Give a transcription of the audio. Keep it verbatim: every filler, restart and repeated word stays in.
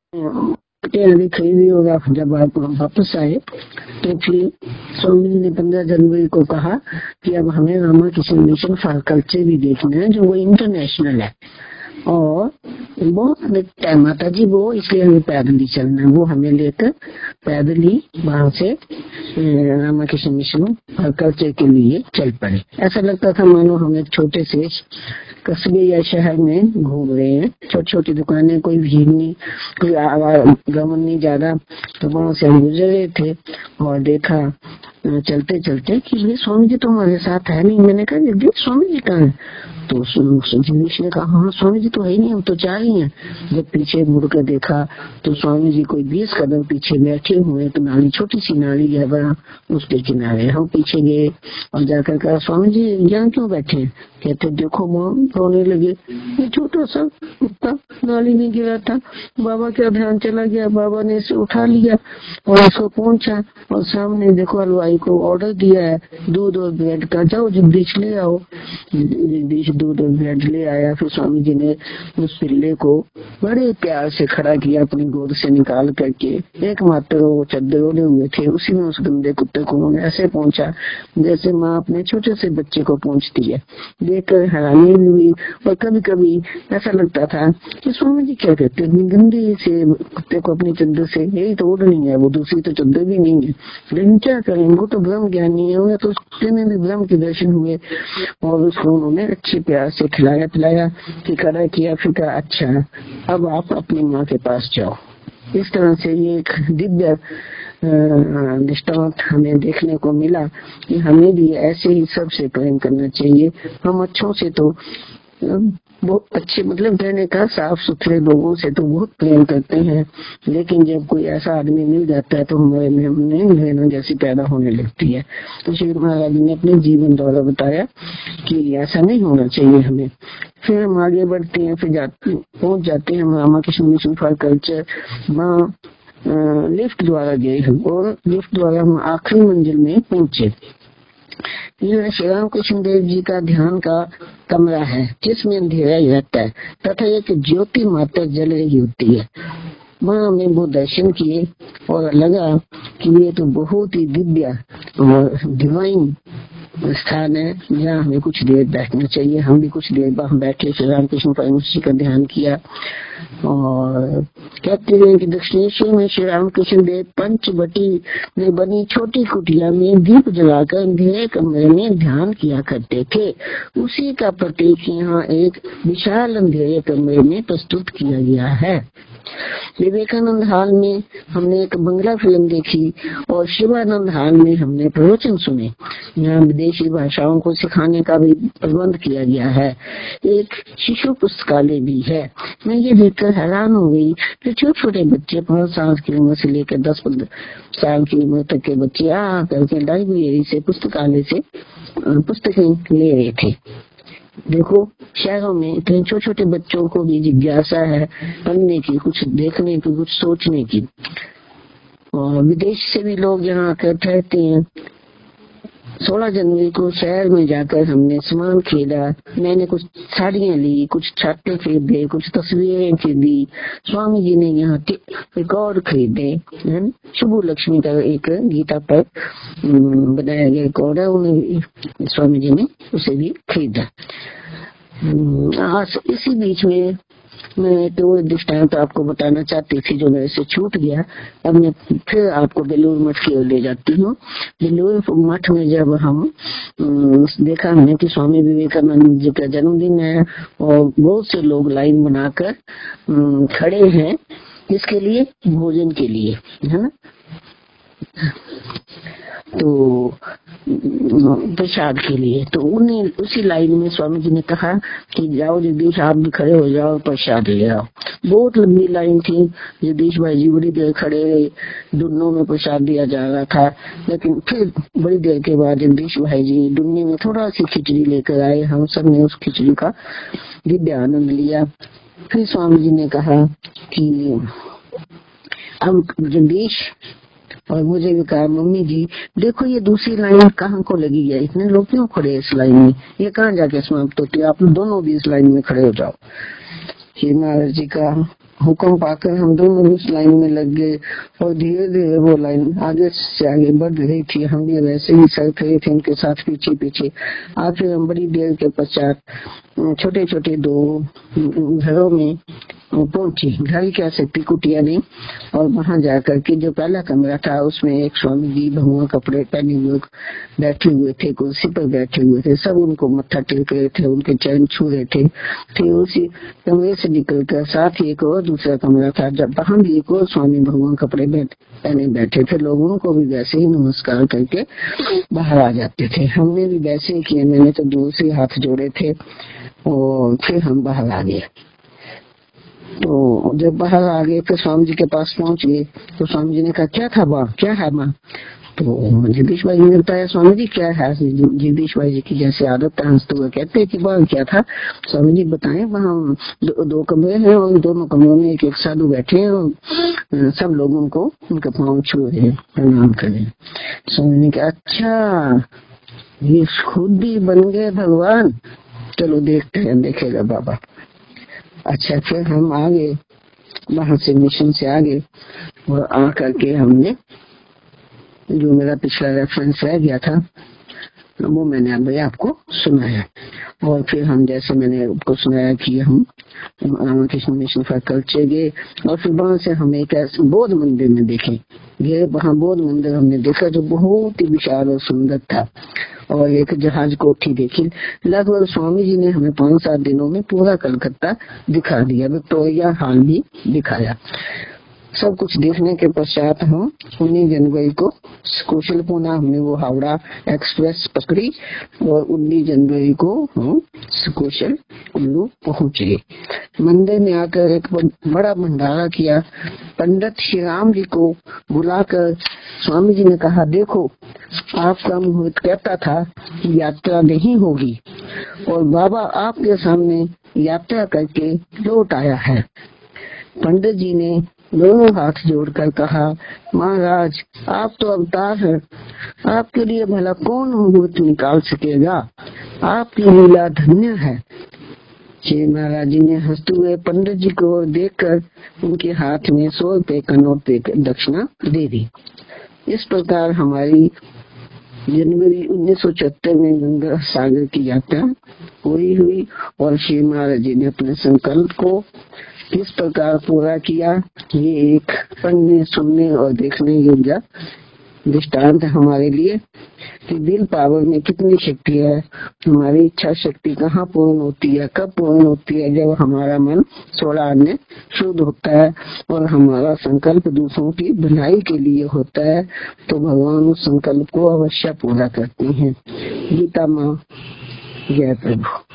आदि खरीदी और आप जब आप वापस आए तो फिर स्वामी जी ने पंद्रह जनवरी को कहा कि अब हमें Rama Kishan mission for culture भी देखना है, जो वो इंटरनेशनल है और बहुत टाइम आता जी वो, इसलिए हमें पैदल ही चलना है। वो हमें लेकर पैदल ही वहां से Rama Kishan mission for culture के लिए चल पड़े। ऐसा लगता था मानो हम एक छोटे से कस्बे या शहर में घूम रहे हैं। छोटी छोटी दुकानें, कोई भीड़ नहीं, कोई आवागमन नहीं ज्यादा। तो वहां से हम गुजर रहे थे और देखा चलते चलते कि ये स्वामी जी तो हमारे साथ है नहीं। मैंने कहा जगदीश स्वामी जी कहाँ है? तो जगदीश ने कहा हाँ स्वामी जी तो है ही नहीं, हम तो चाह रही हैं। जब पीछे मुड़कर देखा तो स्वामी जी कोई बीस कदम पीछे बैठे हुए, तो नाली, छोटी सी नाली है बड़ा, उसके किनारे। हम पीछे गए और जाकर कहा स्वामी जी यहाँ क्यों बैठे? कहते देखो माँ, रोने लगे। ये छोटा सा कुत्ता नाली में गिरा था, बाबा का ध्यान चला गया, बाबा ने इसे उठा लिया और इसको पहुंचा और सामने देखो हलवाई को ऑर्डर दिया है दूध और ब्रेड का, जाओ जगदीश ले आओ। जगदीश दूध और ब्रेड ले आया। फिर स्वामी जी ने उस पिल्ले को बड़े प्यार से खड़ा किया, अपनी गोद से निकाल करके। एकमात्र वो चद्दर ओढ़े हुए थे, उसी में उस गंदे कुत्ते को उन्होंने ऐसे पहुंचा जैसे माँ अपने छोटे से बच्चे को पहुंचती है। देखकर हैरानी भी हुई और कभी कभी ऐसा लगता था कि स्वामी जी क्या कहते हैं, गंदे से कुत्ते को अपनी चद्दर से, यही तो ओढ़नी है, वो दूसरी तो चद्दर भी नहीं है, लेकिन क्या करें, वो तो ब्रह्म ज्ञानी है। उन्हें तो कुत्ते में भी ब्रह्म के दर्शन हुए और उसको उन्होंने अच्छे प्यार से खिलाया पिलाया, फिक्र किया। फिर कहा अच्छा अब आप अपनी माँ के पास जाओ। इस तरह से ये एक दिव्य दृष्टांत हमें देखने को मिला कि हमें भी ऐसे ही सबसे प्रेम करना चाहिए। हम अच्छों से तो बहुत अच्छे, मतलब कहने का साफ सुथरे लोगों से तो बहुत प्रेम करते हैं, लेकिन जब कोई ऐसा आदमी मिल जाता है तो हमारे में हमने घृणा जैसी पैदा होने लगती है। तो श्री महाराज ने अपने जीवन द्वारा बताया कि ऐसा नहीं होना चाहिए हमें। फिर हम आगे बढ़ते हैं, फिर जाते पहुंच जाते हैं Rama Kishan mission for culture. वहाँ लिफ्ट द्वारा गए हम और लिफ्ट द्वारा हम आखिरी मंजिल में पहुंचे। यह श्री राम कृष्ण देव जी का ध्यान का कमरा है जिसमें अंधेरा ही रहता है तथा एक ज्योति मात्र जल रही होती है। वहाँ हमने वो दर्शन किए और लगा कि ये तो बहुत ही दिव्य और डिवाइन स्थान है, जहाँ हमें कुछ देर बैठना चाहिए। हम भी कुछ देर वहाँ बैठे, श्री राम कृष्ण परमहंस का ध्यान किया। और कहते हैं कि दक्षिणेश्वर में श्री राम कृष्ण देव पंचवटी में बनी छोटी कुटिया में दीप जलाकर अंधेरे कमरे में ध्यान किया करते थे। उसी का प्रतीक यहाँ एक विशाल अंधेरे कमरे में प्रस्तुत किया गया है। विवेकानंद हॉल में हमने एक बंगला फिल्म देखी और शिवानंद हॉल में हमने प्रवचन सुने। यहाँ विदेशी भाषाओं को सिखाने का भी प्रबंध किया गया है। एक शिशु पुस्तकालय भी है। मैं ये देखकर हैरान हो गई कि छोटे छोटे बच्चे, पाँच साल की उम्र से लेकर दस साल की उम्र तक के बच्चे आ करके लाइब्रेरी से, पुस्तकालय से पुस्तकें ले रहे थे। देखो शहरों में इतने छोटे छोटे बच्चों को भी जिज्ञासा है पढ़ने की, कुछ देखने की, कुछ सोचने की। और विदेश से भी लोग यहाँ आकर ठहरते हैं। सोलह जनवरी को शहर में जाकर हमने सामान खरीदा। मैंने कुछ साड़ियाँ ली, कुछ छाते खरीदे, कुछ तस्वीरें खरीदी। स्वामी जी ने यहाँ रिकॉर्ड खरीदे, शुभ लक्ष्मी का एक गीता पर बनाया गया रिकॉर्ड है, उन्हें स्वामी जी ने उसे भी खरीदा। आज इसी बीच में मैं तो दृष्टांत तो आपको बताना चाहती थी जो मेरे से छूट गया। अब मैं फिर आपको बेलूर मठ की ओर ले जाती हूँ। बेलूर मठ में जब हम देखा हमने कि स्वामी विवेकानंद जी का जन्मदिन है और बहुत से लोग लाइन बनाकर खड़े हैं इसके लिए, भोजन के लिए, है ना, तो प्रसाद के लिए। तो उन्हें उसी लाइन में स्वामी जी ने कहा कि जाओ जगदीश आप भी खड़े हो जाओ, प्रसाद ले आओ। बहुत लंबी लाइन थी। जगदीश भाई जी बड़ी देर खड़े रहे, दुन्नों में प्रसाद दिया जा रहा था। लेकिन फिर बड़ी देर के बाद जगदीश भाई जी दुन्नी में थोड़ा सी खिचड़ी लेकर आए। हम सब ने उस खिचड़ी का दिव्य आनंद लिया। फिर स्वामी जी ने कहा कि अब जगदीश, और मुझे भी कहा मम्मी जी देखो ये दूसरी लाइन कहाँ को लगी है, इतने लोग क्यों खड़े हैं इस लाइन में, ये कहाँ जाके समाप्त होती है, आप दोनों भी इस लाइन में खड़े हो जाओ। श्री महाराज जी का हुक्म पाकर हम दोनों उस लाइन में लग गए और धीरे धीरे वो लाइन आगे से आगे बढ़ रही थी। हम भी वैसे ही चल रहे थे उनके साथ पीछे पीछे। आखिर हम बड़ी देर के पश्चात छोटे छोटे दो घरों में पहुंची। घर कह सकती, कुटिया नहीं। और वहां जाकर के जो पहला कमरा था उसमें एक स्वामी जी भगवा कपड़े पहने हुए बैठे हुए थे, कुर्सी पर बैठे हुए थे। सब उनको मत्था टेक रहे थे, उनके चरण छू रहे थे। फिर उसी कमरे से निकलकर साथ ही एक और दूसरा कमरा था, जब वहां भी एक और स्वामी भगवान कपड़े पहने बैठे थे। लोग उनको भी वैसे ही नमस्कार करके बाहर आ जाते थे। हमने भी वैसे ही किया। मैंने तो दूर से हाथ जोड़े थे और फिर हम बाहर आ गए। तो जब बाहर आ गए तो स्वामी जी के पास पहुंच गए तो स्वामी जी ने कहा, क्या था बा, क्या है माँ? तो जगदीश भाई ने बताया, स्वामी जी क्या है? जगदीश भाई जी की जैसे आदत है हंसते हुए कहते हैं कि बात क्या था? स्वामी जी बताएं, वहाँ दो, दो कमरे हैं और दोनों कमरों में एक एक साधु बैठे हैं और सब लोग उनको उनके पाँव छू रहे हैं, प्रणाम कर रहे हैं। स्वामी ने कहा, अच्छा ये खुद भी बन गए भगवान, चलो देखते हैं, देखेगा बाबा। अच्छा, फिर हम आगे वहां से मिशन से आगे और आ करके हमने जो मेरा पिछला रेफरेंस रह गया था वो मैंने अभी आपको सुनाया। और फिर हम जैसे मैंने आपको सुनाया कि हम रामकृष्ण मिशन फॉर कल्चर गए और फिर वहां से हम एक बौद्ध मंदिर में देखे गए। वहाँ बौद्ध मंदिर हमने देखा जो बहुत ही विशाल और सुंदर था। और एक जहाज कोठी देखी। लगभग स्वामी जी ने हमें पांच सात दिनों में पूरा कलकत्ता दिखा दिया, विक्टोरिया हॉल भी दिखाया। सब कुछ देखने के पश्चात हम उन्नीस जनवरी को कुशलपूर्णा हमने वो हावड़ा एक्सप्रेस पकड़ी और उन्नीस जनवरी को हम कुशल कुल्लू पहुंच गए। मंदिर में आकर एक बड़ा भंडारा किया। पंडित श्री राम जी को बुलाकर स्वामी जी ने कहा, देखो आपका मुहूर्त कहता था कि यात्रा नहीं होगी और बाबा आपके सामने यात्रा करके लौट आया है। पंडित जी ने दोनों हाथ जोड़कर कहा, महाराज आप तो अवतार हैं, आपके लिए भला कौन मुहूर्त निकाल सकेगा, आपकी लीला धन्य है। श्री महाराज जी ने हंसते हुए पंडित जी को देखकर उनके हाथ में सौ रुपए का नोट देकर दक्षिणा दे दी। इस प्रकार हमारी जनवरी उन्नीस सौ चौहत्तर में गंगा सागर की यात्रा पूरी हुई और श्री महाराज जी ने अपने संकल्प को किस प्रकार पूरा किया, ये एक पढ़ने सुनने और देखने योग्य दृष्टांत हमारे लिए कि दिल पावर में कितनी शक्ति है। हमारी इच्छा शक्ति कहाँ पूर्ण होती है, कब पूर्ण होती है? जब हमारा मन सोलह आने शुद्ध होता है और हमारा संकल्प दूसरों की भलाई के लिए होता है, तो भगवान उस संकल्प को अवश्य पूरा करते हैं। गीता माँ जय प्रभु।